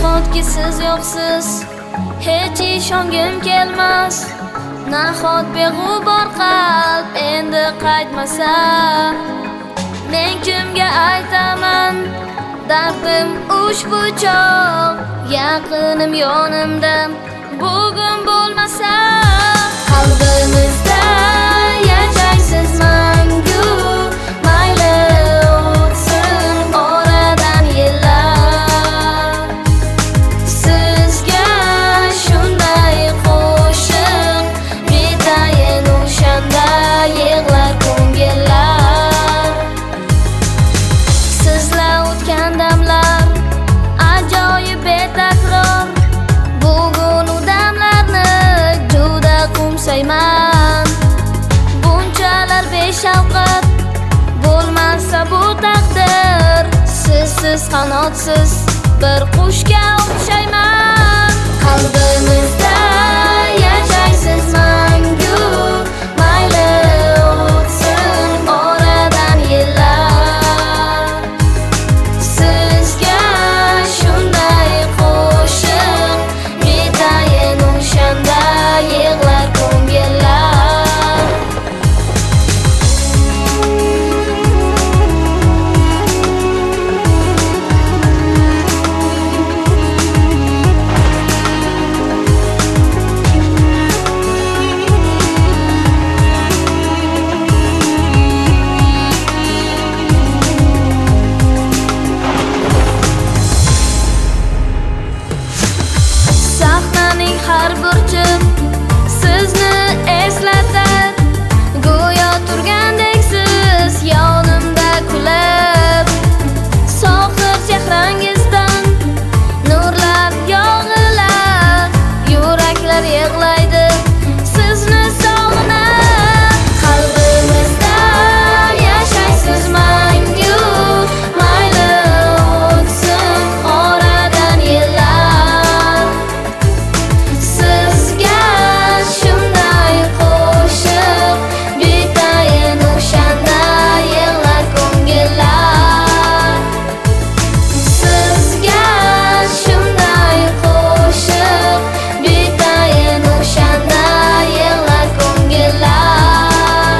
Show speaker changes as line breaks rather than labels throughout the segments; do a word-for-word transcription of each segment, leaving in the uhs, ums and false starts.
Nahotki siz yo'qsiz hech ishongim kelmas. Nahot beg'ubor qalb endi qaytmasa. Men kimga aytaman dardim ushbu chog', yaqinim yonimda bugun bo'lmasa. Qalbimizda yashaysiz mangu, mayli o'tsin oradan yillar. Sizga shunday qo'shiq betayin o'shanda yig'lar ko'ngillar. Sizlar o'tgan damlar ajoyib betakror. Bugun u damlarni juda qo'msayman. Bunchalar beshafqat bo'lmasa bu taqdir, sizsiz qanotsiz bir qushga o'xshayman. Qalbimizda yashaysiz mangu, mayli o'tsin oradan yillar. Sizga shunday qo'shiq betayin o'shanda yig'lar ko'ngillar. Sahnaning har burchi sizni eslatar. Go'yo turgandek siz yonimda kulib. Sohir chehrangizdan nurlar yog'ilar. Yuraklar yig'laydi sizni sog'inib. Qalbimizda yashaysiz mangu, mayli o'tsin oradan yillar. Sizga shunday qo'shiq betayin o'shanda yig'lar ko'ngillar. Sizga shunday qo'shiq betayin o'shanda yig'lar ko'ngillar.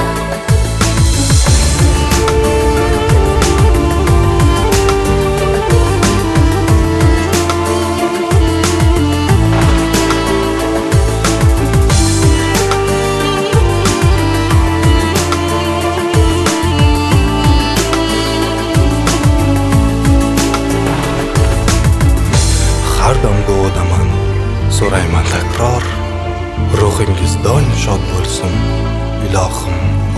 Har dam duodaman, so'rayman takror. Ruhingiz doim shod bo'lsin, ilohim.